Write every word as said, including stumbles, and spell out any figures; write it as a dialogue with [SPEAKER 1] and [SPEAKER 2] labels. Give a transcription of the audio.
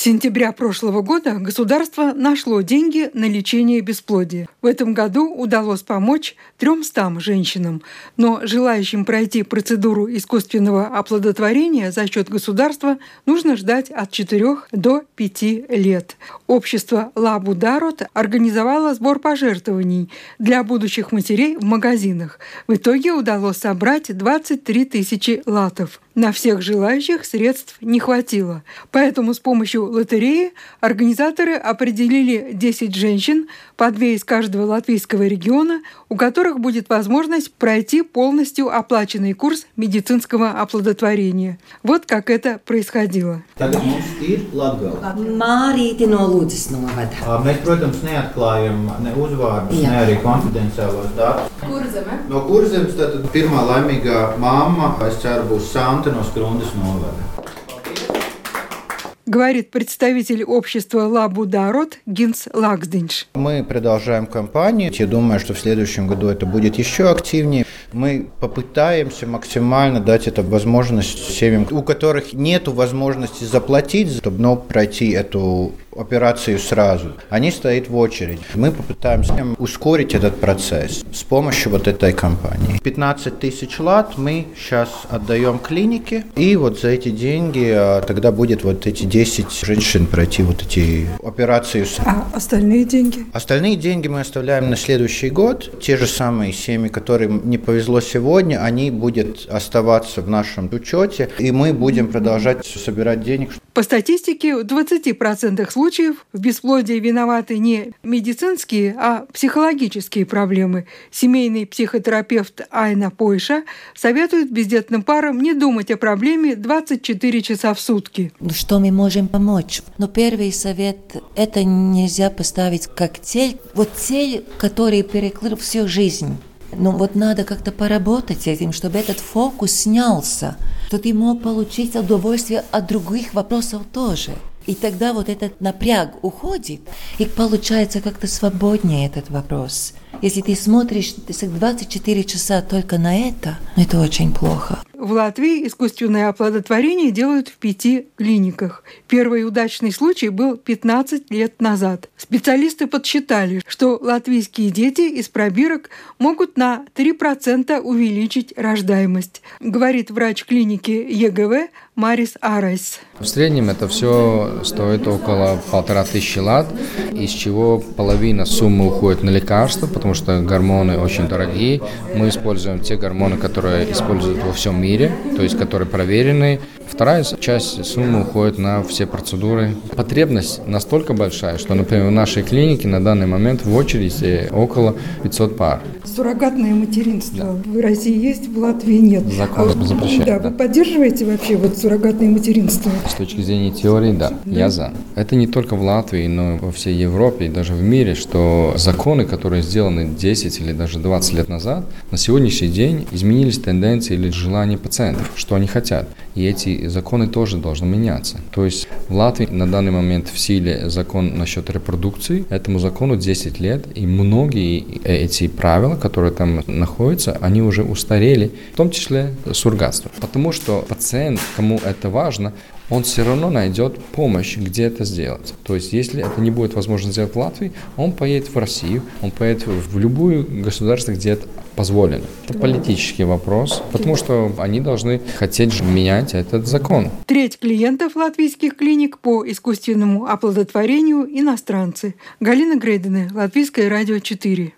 [SPEAKER 1] сентября прошлого года государство нашло деньги на лечение бесплодия. В этом году удалось помочь тремстам женщинам, но желающим пройти процедуру искусственного оплодотворения за счет государства нужно ждать от четырёх до пяти лет. Общество Лабу Дарот организовало сбор пожертвований для будущих матерей в магазинах. В итоге удалось собрать двадцать три тысячи латов. На всех желающих средств не хватило. Поэтому с помощью лотереи организаторы определили десять женщин, по две из каждого латвийского региона, у которых будет возможность пройти полностью оплаченный курс медицинского оплодотворения. Вот как это происходило.
[SPEAKER 2] Mārīti no Ludzas novada.
[SPEAKER 3] Mēs, protams, neatklājam ne uzvārdus, ne arī konfidenciālos datus.
[SPEAKER 2] Kurzeme?
[SPEAKER 3] No Kurzemes tātad pirmā laimīgā mamma, es ceru, būs Santa no Skrundas novada.
[SPEAKER 1] Говорит представитель общества Лабу Дарот Гинс Лаксдинш.
[SPEAKER 3] Мы продолжаем кампанию. Я думаю, что в следующем году это будет еще активнее. Мы попытаемся максимально дать эту возможность семьям, у которых нет возможности заплатить, чтобы пройти эту операцию сразу. Они стоят в очереди. Мы попытаемся ускорить этот процесс с помощью вот этой кампании. пятнадцать тысяч лат мы сейчас отдаем клинике, и вот за эти деньги тогда будет вот эти десять женщин пройти вот эти операции.
[SPEAKER 1] А остальные деньги?
[SPEAKER 3] Остальные деньги мы оставляем на следующий год. Те же самые семьи, которым не повезло сегодня, они будут оставаться в нашем учете, и мы будем продолжать собирать денег.
[SPEAKER 1] По статистике, в двадцати процентах случаев в бесплодии виноваты не медицинские, а психологические проблемы. Семейный психотерапевт Айна Пойша советует бездетным парам не думать о проблеме двадцать четыре часа в сутки.
[SPEAKER 2] Что мы можем помочь? Но первый совет – это нельзя поставить как цель. Вот цель, которая перекрыла всю жизнь. Но вот надо как-то поработать с этим, чтобы этот фокус снялся, что ты мог получить удовольствие от других вопросов тоже. И тогда вот этот напряг уходит, и получается как-то свободнее этот вопрос. Если ты смотришь двадцать четыре часа только на это, это очень плохо.
[SPEAKER 1] В Латвии искусственное оплодотворение делают в пяти клиниках. Первый удачный случай был пятнадцать лет назад. Специалисты подсчитали, что латвийские дети из пробирок могут на три процента увеличить рождаемость, говорит врач клиники ЕГВ Марис Арайс.
[SPEAKER 4] В среднем это все стоит около полтора тысячи лат, из чего половина суммы уходит на лекарства, потому что гормоны очень дорогие. Мы используем те гормоны, которые используют во всем мире, то есть которые проверены. Вторая часть суммы уходит на все процедуры. Потребность настолько большая, что, например, в нашей клинике на данный момент в очереди около пятьсот пар.
[SPEAKER 1] Суррогатное материнство да. В России есть, в Латвии нет.
[SPEAKER 4] Закон а, запрещает.
[SPEAKER 1] Да,
[SPEAKER 4] да.
[SPEAKER 1] Вы поддерживаете вообще вот суррогатное материнство?
[SPEAKER 4] С точки зрения теории, да, да, я за. Это не только в Латвии, но и во всей Европе и даже в мире, что законы, которые сделаны десять или даже двадцать лет назад, на сегодняшний день изменились тенденции или желания пациентов, что они хотят. И эти законы тоже должны меняться. То есть в Латвии на данный момент в силе закон насчет репродукции. Этому закону десять лет, и многие эти правила, которые там находятся, они уже устарели, в том числе суррогатство. Потому что пациент, кому это важно, он все равно найдет помощь, где это сделать. То есть, если это не будет возможно сделать в Латвии, он поедет в Россию, он поедет в любое государство, где это позволено. Это политический вопрос, потому что они должны хотеть менять этот закон.
[SPEAKER 1] Треть клиентов латвийских клиник по искусственному оплодотворению – иностранцы. Галина Грейдене, Латвийское радио четыре.